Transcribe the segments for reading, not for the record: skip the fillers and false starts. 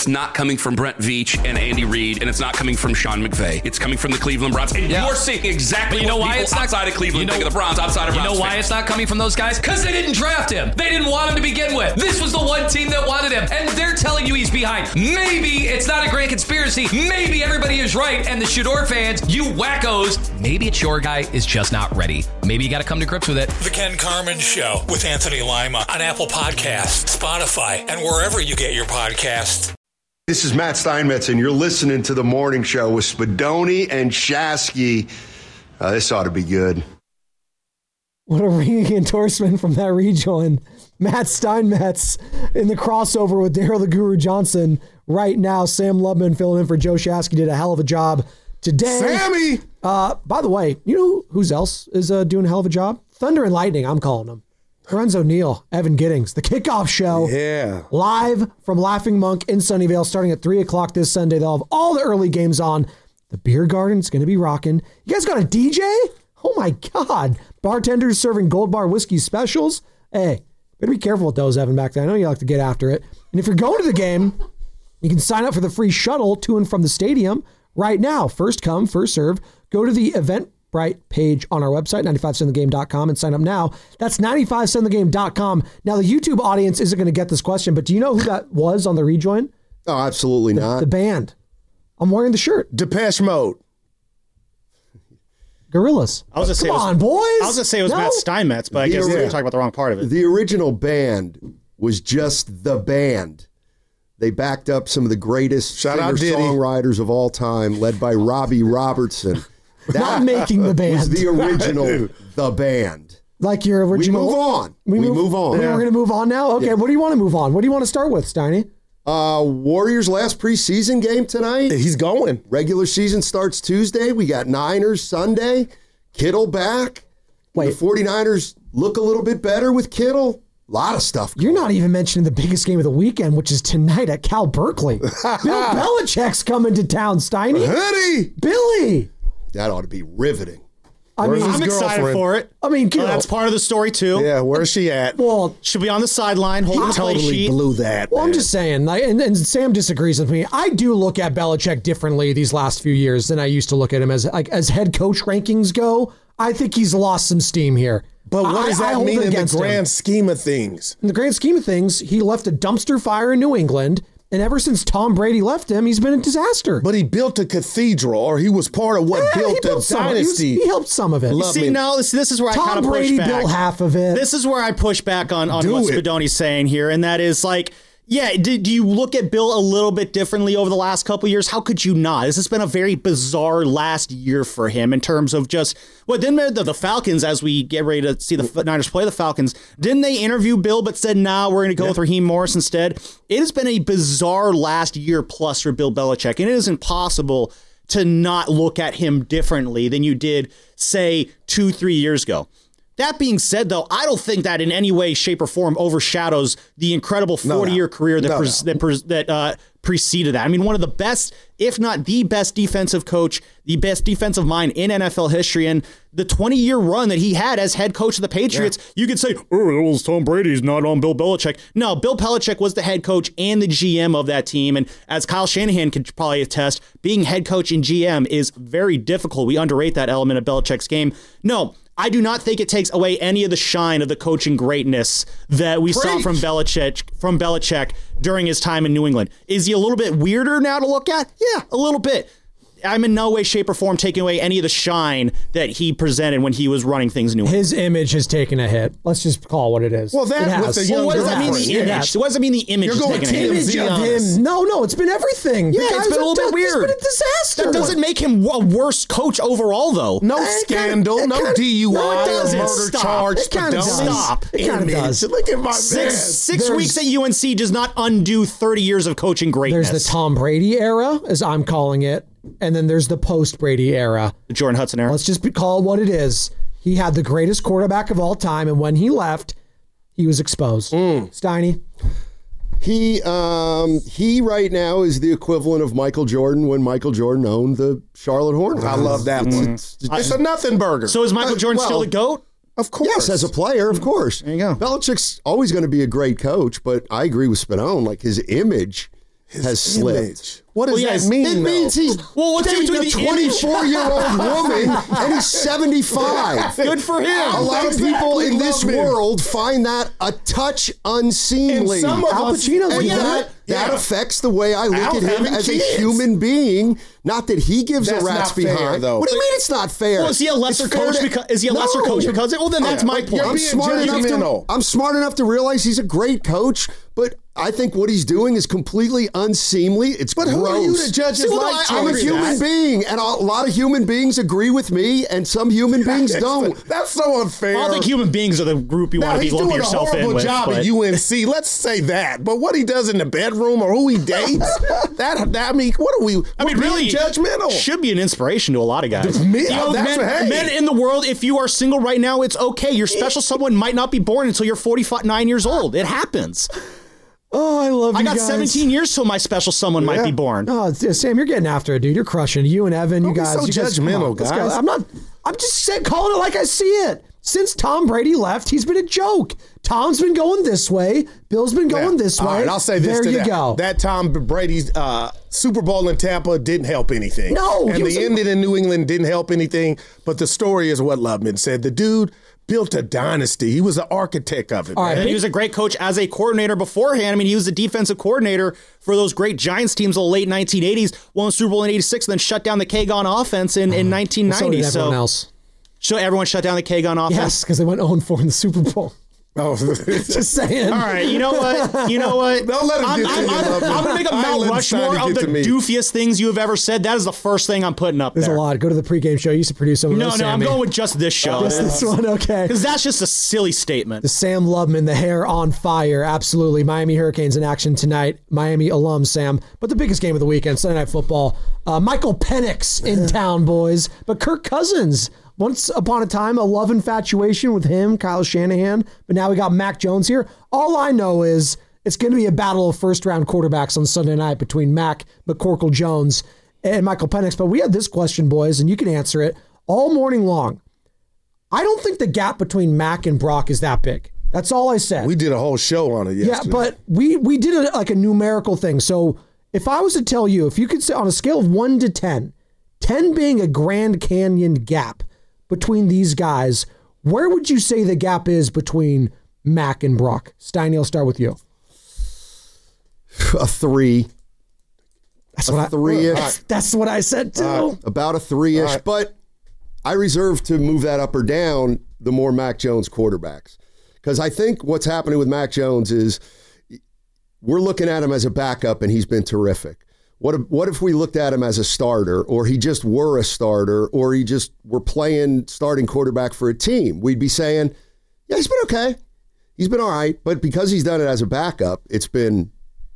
it's not coming from Brent Veach and Andy Reid, and it's not coming from Sean McVay. It's coming from the Cleveland Browns. And you're seeing exactly what people outside of Cleveland think of the Browns, outside of Browns. You know why it's not coming from those guys? Because they didn't draft him. They didn't want him to begin with. This was the one team that wanted him, and they're telling you he's behind. Maybe it's not a grand conspiracy. Maybe everybody is right, and the Shador fans, you wackos, maybe it's your guy is just not ready. Maybe you got to come to grips with it. The Ken Carman Show with Anthony Lima on Apple Podcasts, Spotify, and wherever you get your podcasts. This is Matt Steinmetz, and you're listening to The Morning Show with Spadoni and Shasky. This ought to be good. What a ringing endorsement from that rejoin. Matt Steinmetz in the crossover with Daryl the Guru Johnson right now. Sam Lubman filling in for Joe Shasky did a hell of a job today. Sammy! By the way, you know who's else is doing a hell of a job? Thunder and Lightning, I'm calling them. Lorenzo Neal, Evan Giddings, the kickoff show. Yeah. Live from Laughing Monk in Sunnyvale starting at 3 o'clock this Sunday. They'll have all the early games on. The beer garden's going to be rocking. You guys got a DJ? Oh my God. Bartenders serving Gold Bar whiskey specials. Hey, better be careful with those, Evan, back there. I know you like to get after it. And if you're going to the game, you can sign up for the free shuttle to and from the stadium right now. First come, first serve. Go to the Eventbrite page on our website, 957thegame.com, and sign up now. That's 957thegame.com. Now, the YouTube audience isn't going to get this question, but do you know who that was on the rejoin? Oh, absolutely not. The band. I'm wearing the shirt. Depeche Mode. Gorillas. I was gonna say Come on, boys. I was going to say it was Matt Steinmetz, but I guess we were talking about the wrong part of it. The original band was just the band. They backed up some of the greatest singer-songwriters of all time, led by Robbie Robertson. Not making the band. Was the original The Band. Like your original. We move on. We move on. We're going to move on now? Okay, What do you want to move on? What do you want to start with, Steiny? Warriors' last preseason game tonight. He's going. Regular season starts Tuesday. We got Niners Sunday. Kittle back. Wait. The 49ers look a little bit better with Kittle. A lot of stuff. You're not even mentioning the biggest game of the weekend, which is tonight at Cal Berkeley. Bill Belichick's coming to town, Steiny. Honey! Billy! That ought to be riveting. I'm excited for it. I mean, that's part of the story too. Yeah, where's she at? Well, she'll be on the sideline holding the play totally sheet. blew that. Well, man. I'm just saying, and Sam disagrees with me. I do look at Belichick differently these last few years than I used to look at him as head coach rankings go. I think he's lost some steam here. But what does that mean in the grand scheme of things? In the grand scheme of things, he left a dumpster fire in New England. And ever since Tom Brady left him, he's been a disaster. But he built a cathedral, or he was part of what built a dynasty. He helped some of it. This is where I kind of push back. Tom Brady built half of it. This is where I push back on what Spadoni's saying here, and that is like, yeah, do you look at Bill a little bit differently over the last couple of years? How could you not? This has been a very bizarre last year for him in terms of just, didn't the Falcons, as we get ready to see the Niners play the Falcons, didn't they interview Bill but said, nah, we're going to go with Raheem Morris instead? It has been a bizarre last year plus for Bill Belichick, and it is impossible to not look at him differently than you did, say, 2-3 years ago. That being said, though, I don't think that in any way, shape, or form overshadows the incredible 40-year career that preceded that. I mean, one of the best, if not the best defensive coach, the best defensive mind in NFL history, and the 20-year run that he had as head coach of the Patriots, you could say, oh, it was Tom Brady's not on Bill Belichick. No, Bill Belichick was the head coach and the GM of that team, and as Kyle Shanahan could probably attest, being head coach and GM is very difficult. We underrate that element of Belichick's game. No, I do not think it takes away any of the shine of the coaching greatness that we saw from Belichick during his time in New England. Is he a little bit weirder now to look at? Yeah, a little bit. I'm in no way, shape, or form taking away any of the shine that he presented when he was running things in New England. His image has taken a hit. Let's just call it what it is. Well, that with the young what does that mean? The image. What does that mean? The image. You're going image of him. No, it's been everything. Yeah, it's been a little bit weird. It's been a disaster. That doesn't make him a worse coach overall, though. No scandal, no DUI, murder charge. Stop. It kind of does. Look at my man. Six weeks at UNC does not undo 30 years of coaching greatness. There's the Tom Brady era, as I'm calling it. And then there's the post-Brady era. The Jordan Hudson era. Let's just call it what it is. He had the greatest quarterback of all time, and when he left, he was exposed. Steiny? He right now is the equivalent of Michael Jordan when Michael Jordan owned the Charlotte Hornets. I love that one. It's a nothing burger. So is Michael Jordan still the GOAT? Of course. Yes, as a player, of course. There you go. Belichick's always going to be a great coach, but I agree with Spadone. Like, his image has slipped. What does that mean? It means he's dating a 24-year-old woman and he's 75. Good for him. A lot of people in this world find that a touch unseemly. And some of Al us, Pacino's and that affects the way I look at him as a human being. Not that he gives a rat's behind. Fair, though. What do you mean it's not fair? Well, is he a lesser coach because of it? Well, then that's my point. I'm smart enough to realize he's a great coach, but I think what he's doing is completely unseemly. It's gross. Who are you to judge his life? I'm a human being, and a lot of human beings agree with me, and some human beings don't. That's so unfair. I don't think human beings are the group you want to be lumping yourself in with. He's doing a horrible job at UNC. Let's say that. But what he does in the bedroom or who he dates, I mean, what are we? Really judgmental. Should be an inspiration to a lot of guys. Men in the world, if you are single right now, it's okay. Your special someone might not be born until you're 49 years old. It happens. Oh, I love you guys. I got 17 years till my special someone might be born. Oh, Sam, you're getting after it, dude. You're crushing. You and Evan, you guys. So judgmental, guys. I'm just calling it like I see it. Since Tom Brady left, he's been a joke. Tom's been going this way. Bill's been going this way. All right, I'll say this there to you that. Go. That Tom Brady's Super Bowl in Tampa didn't help anything. No. And the ending in New England didn't help anything. But the story is what Lubman said. The dude built a dynasty. He was the architect of it. All right, and he was a great coach as a coordinator beforehand. I mean, he was the defensive coordinator for those great Giants teams of the late 1980s, won the Super Bowl in 86, and then shut down the K-Gon offense in 1990. So did everyone else. So everyone shut down the K-Gon offense? Yes, because they went 0-4 in the Super Bowl. Oh, just saying. All right, you know what? Don't let him get to you. I'm going to make a Mount Rushmore of the doofiest things you have ever said. That is the first thing I'm putting up there. There's a lot. Go to the pregame show. You used to produce some of those, No, I'm going with just this show. Just this one, okay. Because that's just a silly statement. The Sam Lubman, the hair on fire. Absolutely. Miami Hurricanes in action tonight. Miami alum, Sam. But the biggest game of the weekend, Sunday Night Football. Michael Penix in town, boys. But Kirk Cousins. Once upon a time, a love infatuation with him, Kyle Shanahan. But now we got Mac Jones here. All I know is it's going to be a battle of first-round quarterbacks on Sunday night between Mac, McCorkle Jones, and Michael Penix. But we had this question, boys, and you can answer it all morning long. I don't think the gap between Mac and Brock is that big. That's all I said. We did a whole show on it yesterday. Yeah, but we did a numerical thing. So if I was to tell you, if you could say on a scale of 1 to 10, 10 being a Grand Canyon gap between these guys, where would you say the gap is between Mac and Brock? Steiny, I'll start with you. A 3. That's what 3-ish. That's what I said too. About a 3-ish, right. But I reserve to move that up or down the more Mac Jones quarterbacks. Because I think what's happening with Mac Jones is we're looking at him as a backup and he's been terrific. What if we looked at him as a starter, or he just were a starter, or he just were playing starting quarterback for a team? We'd be saying, yeah, he's been okay. He's been all right. But because he's done it as a backup, it's been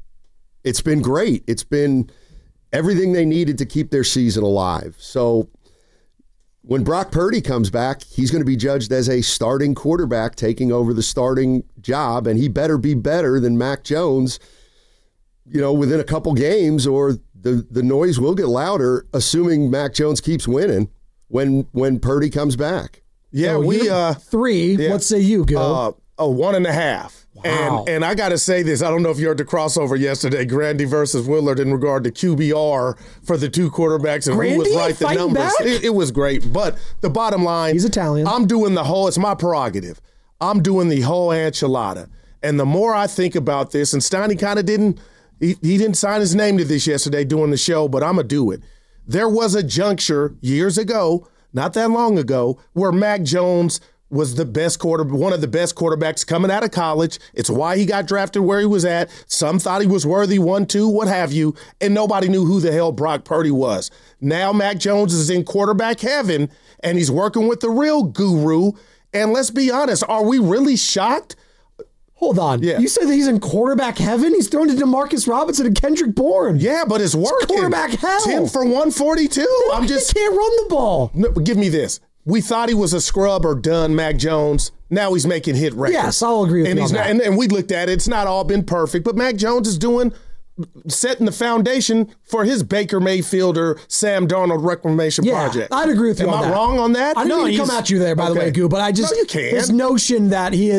great. It's been everything they needed to keep their season alive. So when Brock Purdy comes back, he's going to be judged as a starting quarterback taking over the starting job, and he better be better than Mac Jones, within a couple games, or the noise will get louder, assuming Mac Jones keeps winning when Purdy comes back. Yeah, so 3. Yeah. What say you, Go? 1.5. Wow. And I got to say this. I don't know if you heard the crossover yesterday, Grandy versus Willard, in regard to QBR for the two quarterbacks and who was right the numbers. It was great. But the bottom line, he's Italian. I'm doing it's my prerogative. I'm doing the whole enchilada. And the more I think about this, and Steiny kind of didn't, he didn't sign his name to this yesterday doing the show, but I'm going to do it. There was a juncture years ago, not that long ago, where Mac Jones was one of the best quarterbacks coming out of college. It's why he got drafted where he was at. Some thought he was worthy, 1, 2, what have you, and nobody knew who the hell Brock Purdy was. Now Mac Jones is in quarterback heaven, and he's working with the real guru. And let's be honest, are we really shocked? Hold on. Yeah. You said that he's in quarterback heaven? He's thrown to DeMarcus Robinson and Kendrick Bourne. Yeah, but it's working. It's quarterback hell. 10 for 142. He can't run the ball. No, give me this. We thought he was a scrub or done, Mac Jones. Now he's making hit records. Yes, I'll agree with you on that. And we looked at it. It's not all been perfect, but Mac Jones is setting the foundation for his Baker Mayfield or Sam Darnold reclamation project. I'd agree with you on that. Am I wrong on that? I didn't mean to come at you there, by the way, Goo, but I just, you can. This notion that he is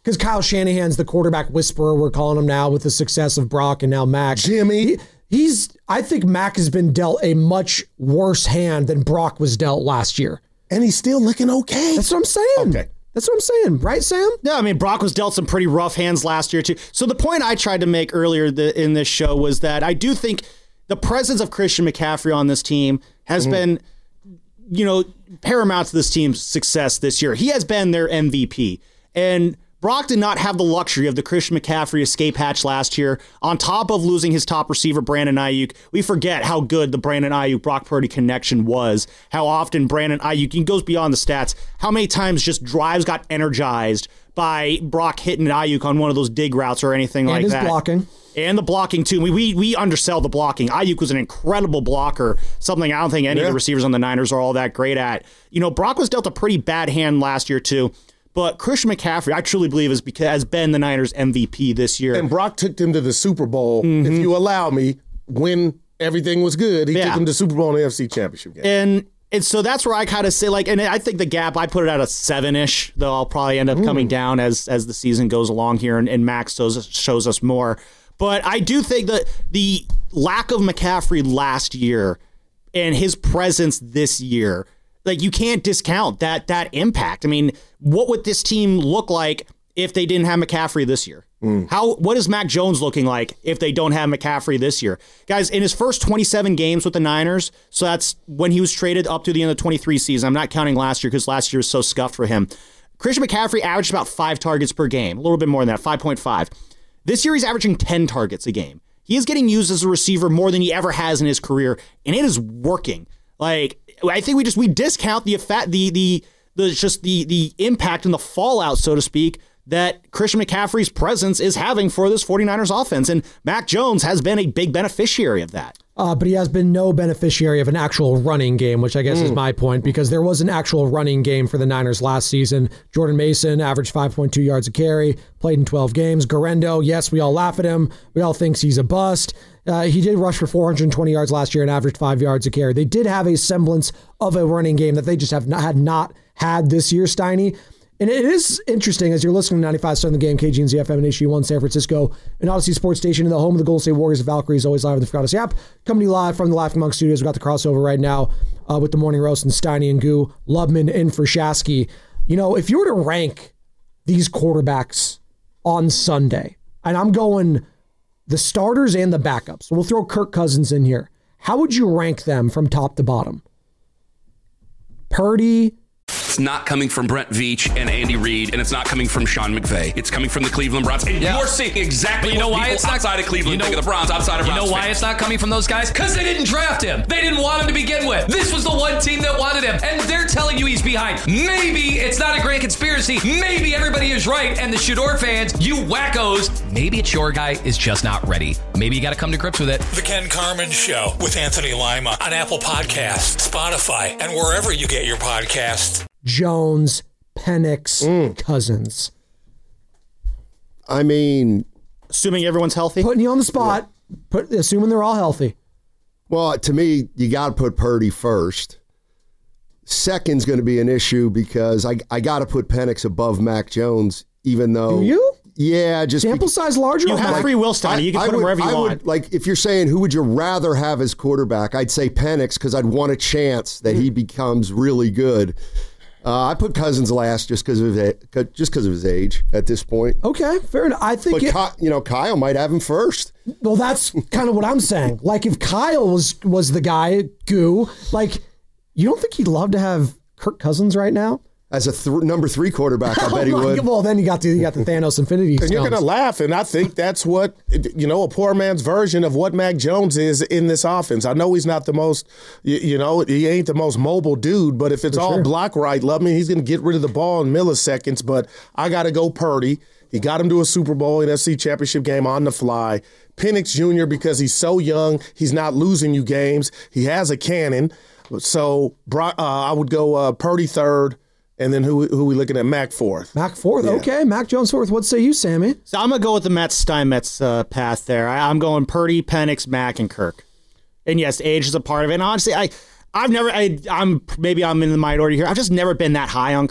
because Kyle Shanahan's the quarterback whisperer, we're calling him now, with the success of Brock and now Mac. Jimmy. I think Mac has been dealt a much worse hand than Brock was dealt last year. And he's still looking okay. That's what I'm saying. Okay. That's what I'm saying. Right, Sam? Yeah, I mean, Brock was dealt some pretty rough hands last year, too. So the point I tried to make earlier in this show was that I do think the presence of Christian McCaffrey on this team has been, paramount to this team's success this year. He has been their MVP. And Brock did not have the luxury of the Christian McCaffrey escape hatch last year. On top of losing his top receiver, Brandon Ayuk, we forget how good the Brandon Ayuk-Brock Purdy connection was, how often Brandon Ayuk, he goes beyond the stats, how many times just drives got energized by Brock hitting Ayuk on one of those dig routes or anything like that. And his blocking. And the blocking, too. We undersell the blocking. Ayuk was an incredible blocker, something I don't think any of the receivers on the Niners are all that great at. Brock was dealt a pretty bad hand last year, too. But Christian McCaffrey, I truly believe, has been the Niners' MVP this year. And Brock took them to the Super Bowl, if you allow me, when everything was good. He took them to the Super Bowl and the NFC Championship game. And so that's where I kind of say, and I think the gap, I put it at a 7-ish, though I'll probably end up coming down as the season goes along here and Max shows us more. But I do think that the lack of McCaffrey last year and his presence this year, you can't discount that impact. I mean, what would this team look like if they didn't have McCaffrey this year? What is Mac Jones looking like if they don't have McCaffrey this year? Guys, in his first 27 games with the Niners, so that's when he was traded up to the end of the 23 season. I'm not counting last year because last year was so scuffed for him. Christian McCaffrey averaged about 5 targets per game, a little bit more than that, 5.5. This year he's averaging 10 targets a game. He is getting used as a receiver more than he ever has in his career, and it is working. I think we discount the effect, the impact and the fallout, so to speak, that Christian McCaffrey's presence is having for this 49ers offense. And Mac Jones has been a big beneficiary of that. But he has been no beneficiary of an actual running game, which I guess is my point, because there was an actual running game for the Niners last season. Jordan Mason averaged 5.2 yards a carry, played in 12 games. Garendo, yes, we all laugh at him. We all think he's a bust. He did rush for 420 yards last year and averaged 5 yards a carry. They did have a semblance of a running game that they just had not had this year, Steiny. And it is interesting, as you're listening to 95.7 The Game, KGNZ FM and HG1 San Francisco, an Odyssey Sports Station in the home of the Golden State Warriors. The Valkyries always live on the Free Odyssey app. Coming to you live from the Laughing Monk Studios. We've got the crossover right now with the Morning Roast and Steiny and Goo, Lubman in for Shasky. If you were to rank these quarterbacks on Sunday, and I'm going the starters and the backups, so we'll throw Kirk Cousins in here. How would you rank them from top to bottom? Purdy. It's not coming from Brent Veach and Andy Reid, and it's not coming from Sean McVay. It's coming from the Cleveland Browns. And you're seeing exactly what why people it's not, outside of Cleveland think of the Browns, outside of Browns. You know why fans. it's not coming from those guys? Because they didn't draft him. They didn't want him to begin with. This was the one team that wanted him, and they're telling you he's behind. Maybe it's not a grand conspiracy. Maybe everybody is right, and the Shador fans, you wackos, maybe it's your guy is just not ready. Maybe you got to come to grips with it. The Ken Carman Show with Anthony Lima on Apple Podcasts, Spotify, and wherever you get your podcasts. Jones, Penix, Cousins. I mean, assuming everyone's healthy, putting you on the spot, assuming they're all healthy. Well, to me, you got to put Purdy first. Second's going to be an issue because I got to put Penix above Mac Jones, even though. Do you? Yeah, just sample size larger. You have free will, Steiny. You can put him wherever you want. If you're saying who would you rather have as quarterback, I'd say Penix because I'd want a chance that he becomes really good. I put Cousins last just because of his age at this point. Okay, fair enough. I think, Kyle might have him first. Well, that's kind of what I'm saying. If Kyle was the guy, Goo, you don't think he'd love to have Kirk Cousins right now as a number 3 quarterback? I bet he would. Well, then you got the Thanos Infinity Stones. And you're going to laugh, and I think that's what a poor man's version of what Mac Jones is in this offense. I know he's not the most, he ain't the most mobile dude, but if it's all block right, Lubman, he's going to get rid of the ball in milliseconds. But I got to go Purdy. He got him to a Super Bowl and NFC Championship game on the fly. Penix Jr., because he's so young, he's not losing you games. He has a cannon. So I would go Purdy third. And then who we looking at? Mac fourth. Mac fourth. Yeah. Okay. Mac Jones fourth. What say you, Sammy? So I'm going to go with the Steinmetz path there. I'm going Purdy, Penix, Mac, and Kirk. And yes, age is a part of it. And honestly, I'm in the minority here. I've just never been that high on Kirk.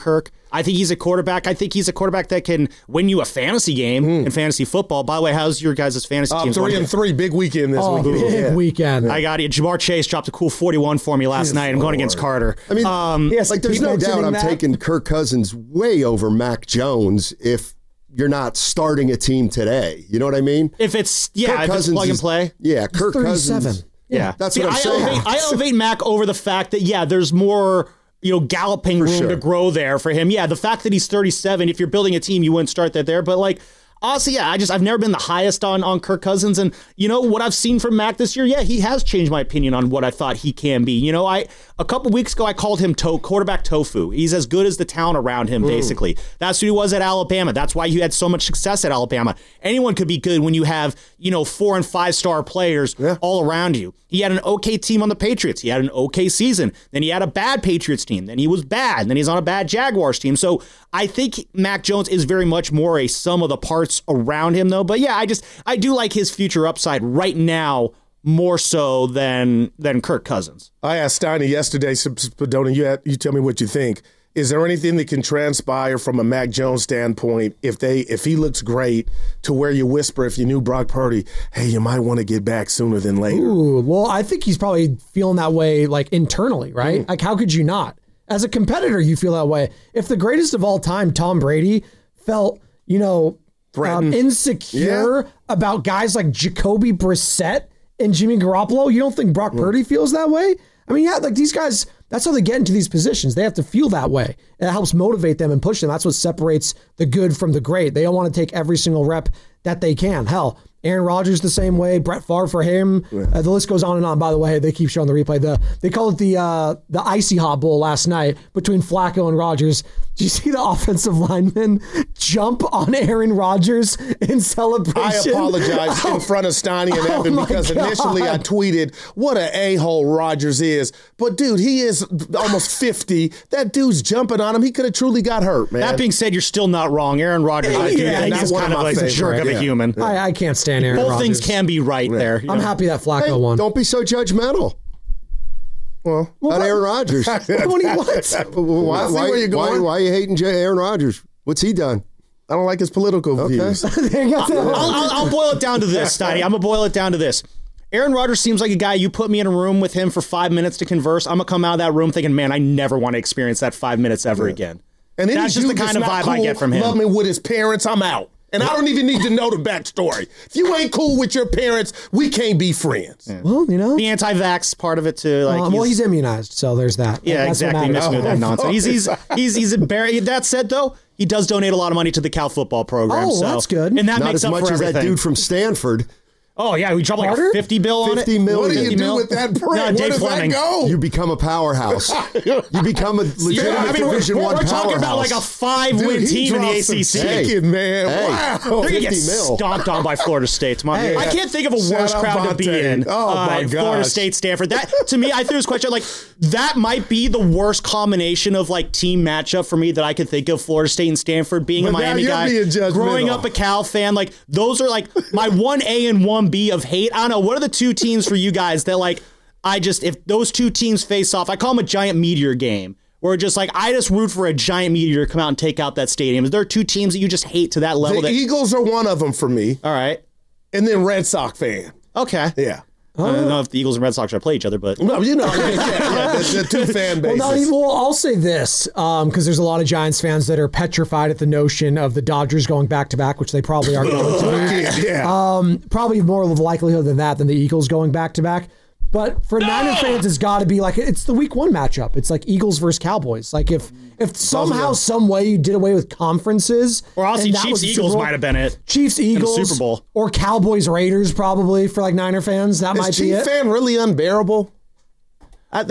I think he's a quarterback. I think he's a quarterback that can win you a fantasy game in fantasy football. By the way, how's your guys' fantasy team? 3-3, big weekend this weekend. Big weekend. I got it. Jamar Chase dropped a cool 41 for me last night. I'm going against Carter. I mean, there's no doubt I'm taking Kirk Cousins way over Mac Jones if you're not starting a team today. You know what I mean? If it's plug and play. Yeah, Kirk Cousins. Yeah, that's what I'm saying. I elevate Mac over the fact that there's more galloping room to grow there for him. Yeah, the fact that he's 37, if you're building a team, you wouldn't start that there. But honestly, I've never been the highest on Kirk Cousins, and what I've seen from Mac this year, he has changed my opinion on what I thought he can be. A couple weeks ago I called him quarterback tofu. He's as good as the talent around him, basically. That's who he was at Alabama. That's why he had so much success at Alabama. Anyone could be good when you have 4 and 5 star players all around you. He had an okay team on the Patriots. He had an okay season. Then he had a bad Patriots team. Then he was bad. Then he's on a bad Jaguars team. So I think Mac Jones is very much more a sum of the parts around him, though. But I do like his future upside right now more so than Kirk Cousins. I asked Steiny yesterday, Spadoni, you tell me what you think. Is there anything that can transpire from a Mac Jones standpoint if he looks great to where you whisper if you knew Brock Purdy, hey, you might want to get back sooner than later? Ooh, well, I think he's probably feeling that way internally, right? How could you not? As a competitor, you feel that way. If the greatest of all time, Tom Brady, felt, insecure about guys like Jacoby Brissett and Jimmy Garoppolo, you don't think Brock Purdy feels that way? I mean, these guys, that's how they get into these positions. They have to feel that way. And it helps motivate them and push them. That's what separates the good from the great. They all want to take every single rep that they can. Hell, Aaron Rodgers the same way. Brett Favre for him. The list goes on and on. By the way, they keep showing the replay. They call it the Icy Hot Bowl last night between Flacco and Rodgers. Did you see the offensive lineman jump on Aaron Rodgers in celebration? I apologize in front of Steiny and Evan because initially I tweeted what an a-hole Rodgers is. But, dude, he is almost 50. That dude's jumping on him. He could have truly got hurt, man. That being said, you're still not wrong. Aaron Rodgers, he's kind of like a jerk of a human. I can't stand Aaron Rodgers. Both things can be right there. I'm happy that Flacco won. Don't be so judgmental. Well, about Aaron Rodgers. What? Why are you hating Aaron Rodgers? What's he done? I don't like his political views. I'll boil it down to this, Steiny. I'm going to boil it down to this. Aaron Rodgers seems like a guy, you put me in a room with him for 5 minutes to converse, I'm going to come out of that room thinking, man, I never want to experience that 5 minutes ever again. And that's just the kind of vibe I get from him. Love me with his parents, I'm out. And I don't even need to know the backstory. If you ain't cool with your parents, we can't be friends. Yeah. Well, the anti-vax part of it too. He's immunized, so there's that. Yeah, exactly. Missing with that nonsense. He's embarrassed. That said, though, he does donate a lot of money to the Cal football program. Oh, that's good. And that Not makes as up much for as everything. that dude from Stanford. Oh, yeah, we dropped like a 50 bill on it. 50 million. What do you do with that print? No, Dave Where does Fleming. that go? You become a powerhouse. You become a legitimate Division I we're powerhouse. talking about like a 5-win team in the ACC. Chicken, man. Wow. They're going to get stomped on by Florida State. I can't think of a worse crowd to be in. Oh, my gosh. Florida State, Stanford. That, to me, I threw this question, that might be the worst combination of, team matchup for me that I could think of. Florida State and Stanford, being a Miami guy. Growing up a Cal fan, those are, my 1A and 1B of hate. I don't know. What are the two teams for you guys that, if those two teams face off, I call them a giant meteor game. Where just I just root for a giant meteor to come out and take out that stadium. Is there two teams that you just hate to that level? The Eagles are one of them for me. All right. And then Red Sox fan. Okay. Yeah. I don't know if the Eagles and Red Sox are play each other, but no, the two fan bases. Well, I'll say this because there's a lot of Giants fans that are petrified at the notion of the Dodgers going back to back, which they probably are going to. Yeah. Probably more of a likelihood than that than the Eagles going back to back. But for Niner fans, it's got to be it's the Week 1 matchup. It's Eagles versus Cowboys. If somehow, some way you did away with conferences, or honestly, Chiefs Eagles might have been it. Chiefs Eagles, in the Super Bowl, or Cowboys Raiders probably for Niner fans. That might be it. Is Chief fan really unbearable? I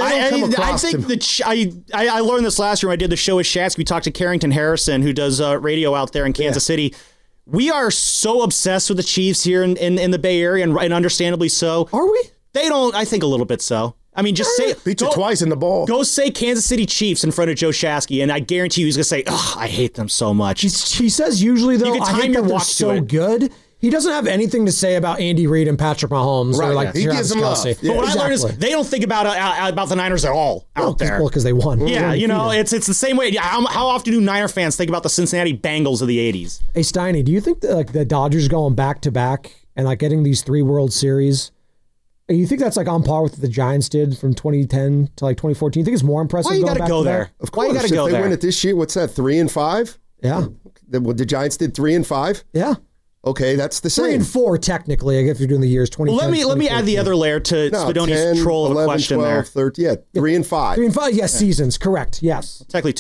learned this last year when I did the show with Shatsky. We talked to Carrington Harrison, who does radio out there in Kansas City. We are so obsessed with the Chiefs here in the Bay Area, and understandably so. Are we? They don't. I think a little bit so. I mean, just say beat you twice in the ball. Go say Kansas City Chiefs in front of Joe Shasky, and I guarantee you he's gonna say, "Oh, I hate them so much." He says usually though, I hate that they're so good. He doesn't have anything to say about Andy Reid and Patrick Mahomes or like He gives them love. But what I learned is they don't think about the Niners at all out there. Well, because they won. Yeah, it's the same way. How often do Niner fans think about the Cincinnati Bengals of the 80s? Hey, Steiny, do you think that, like, the Dodgers going back-to-back and like getting these 3 World Series, you think that's like on par with what the Giants did from 2010 to like 2014? You think it's more impressive? Why you got to go there? Of course. Why you got to go there? If they win it this year, what's that, 3-5? Yeah. The Giants did 3-5? Yeah. Okay, that's the same. 3-4 technically. I guess if you're doing the years 2010. Well, let me add the other layer to Spadoni's troll of a question 12, there. 13, 3-5. 3-5, yes, seasons, correct, yes. Technically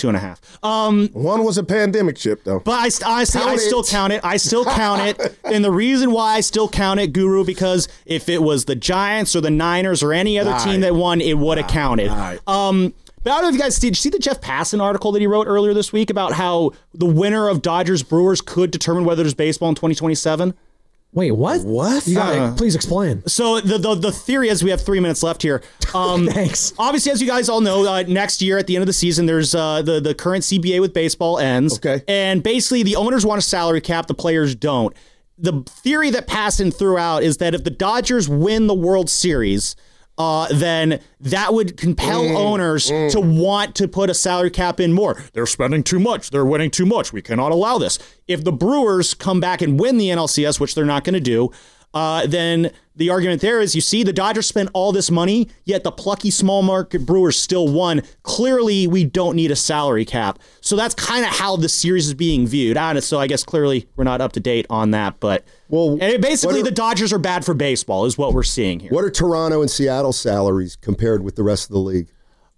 2.5. One was a pandemic chip, though. But I still count it. I still count it. And the reason why I still count it, Guru, because if it was the Giants or the Niners or any other team that won, it would have counted. But I don't know if you guys did you see the Jeff Passan article that he wrote earlier this week about how the winner of Dodgers Brewers could determine whether there's baseball in 2027? Wait, what? What? You gotta, please explain. So the theory is, we have 3 minutes left here. Thanks. Obviously, as you guys all know, next year at the end of the season, there's the current CBA with baseball ends. Okay. And basically, the owners want a salary cap, the players don't. The theory that Passan threw out is that if the Dodgers win the World Series, then that would compel owners to want to put a salary cap in more. They're spending too much. They're winning too much. We cannot allow this. If the Brewers come back and win the NLCS, which they're not going to do, then the argument there is, you see, the Dodgers spent all this money, yet the plucky small market Brewers still won. Clearly, we don't need a salary cap. So that's kind of how the series is being viewed. So I guess clearly we're not up to date on that. But basically, the Dodgers are bad for baseball is what we're seeing here. What are Toronto and Seattle salaries compared with the rest of the league?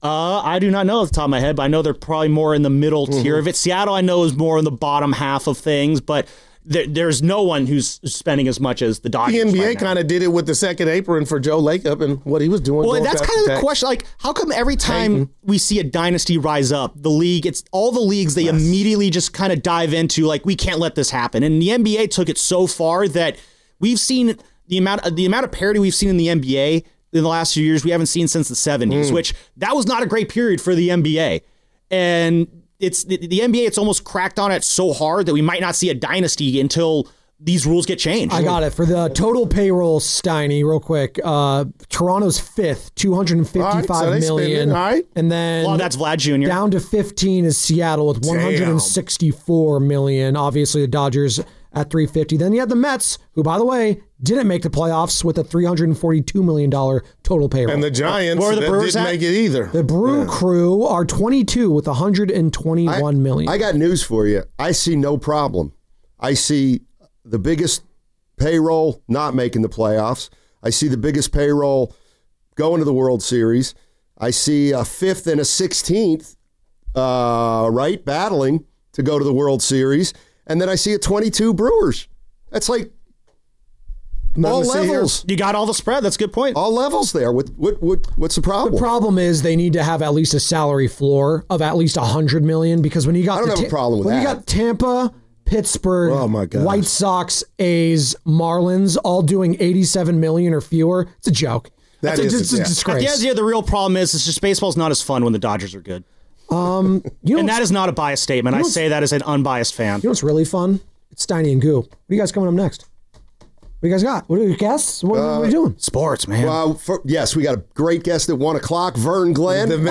I do not know off the top of my head, but I know they're probably more in the middle tier of it. Seattle, I know, is more in the bottom half of things, but there's no one who's spending as much as the Dodgers. The NBA kind of did it with the second apron for Joe Lacob and what he was doing. Well, that's kind of the question. Like, how come every time we see a dynasty rise up, the league, it's all the leagues they immediately just kind of dive into, like, we can't let this happen. And the NBA took it so far that we've seen the amount of parity we've seen in the NBA in the last few years we haven't seen since the 70s, which that was not a great period for the NBA. And it's the NBA, it's almost cracked on it so hard that we might not see a dynasty until these rules get changed. I got it. For the total payroll, Steiny, real quick, Toronto's 5th, $255 million. And then that's Vlad Jr. Down to 15 is Seattle with $164 million. Obviously, the Dodgers at $350. Then you have the Mets, who, by the way, didn't make the playoffs with a $342 million total payroll. And the Giants didn't make it either. The Brew Crew are 22 with $121 million. I got news for you. I see no problem. I see the biggest payroll not making the playoffs. I see the biggest payroll going to the World Series. I see a 5th and a 16th, battling to go to the World Series. And then I see a 22 Brewers. That's like all levels. You got all the spread. That's a good point. All levels there. What's the problem? The problem is they need to have at least a salary floor of at least $100 million, because when you got I don't have a problem with that. When you got Tampa, Pittsburgh, White Sox, A's, Marlins all doing $87 million or fewer, it's a joke. It's a disgrace. The real problem is it's just baseball's not as fun when the Dodgers are good. And that is not a biased statement. I say that as an unbiased fan. You know what's really fun? It's Steiny and Goo. What are you guys coming up next? What do you guys got? What are your guests? What are you doing? Sports, man. Well, yes, we got a great guest at 1 o'clock, Vern Glenn. The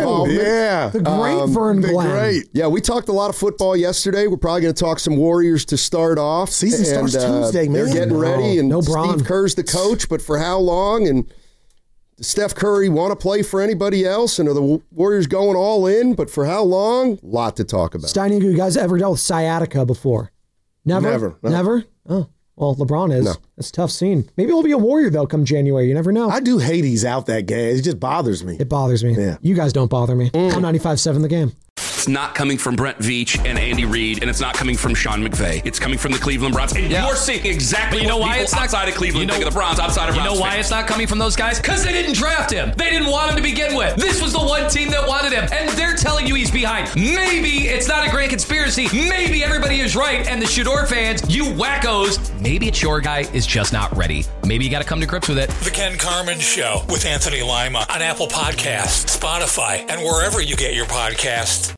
great Vern Glenn. Great. Yeah, we talked a lot of football yesterday. We're probably going to talk some Warriors to start off. Season starts Tuesday, man. They're getting ready, and Steve Kerr's the coach, but for how long? And does Steph Curry want to play for anybody else? And are the Warriors going all in? But for how long? A lot to talk about. Steiny, you guys ever dealt with sciatica before? Never? No. Never? Oh, well, LeBron is. No. It's a tough scene. Maybe he'll be a Warrior, though, come January. You never know. I do hate he's out that game. It just bothers me. It bothers me. Yeah. You guys don't bother me. I'm 95.7 The Game. It's not coming from Brent Veach and Andy Reid, and it's not coming from Sean McVay. It's coming from the Cleveland Browns. And you're seeing exactly what people outside of Cleveland think of the Browns, outside of Browns. You know why it's not coming from those guys? Because they didn't draft him. They didn't want him to begin with. This was the one team that wanted him, and they're telling you he's behind. Maybe it's not a grand conspiracy. Maybe everybody is right, and the Shador fans, you wackos, maybe it's your guy is just not ready. Maybe you got to come to grips with it. The Ken Carman Show with Anthony Lima on Apple Podcasts, Spotify, and wherever you get your podcasts.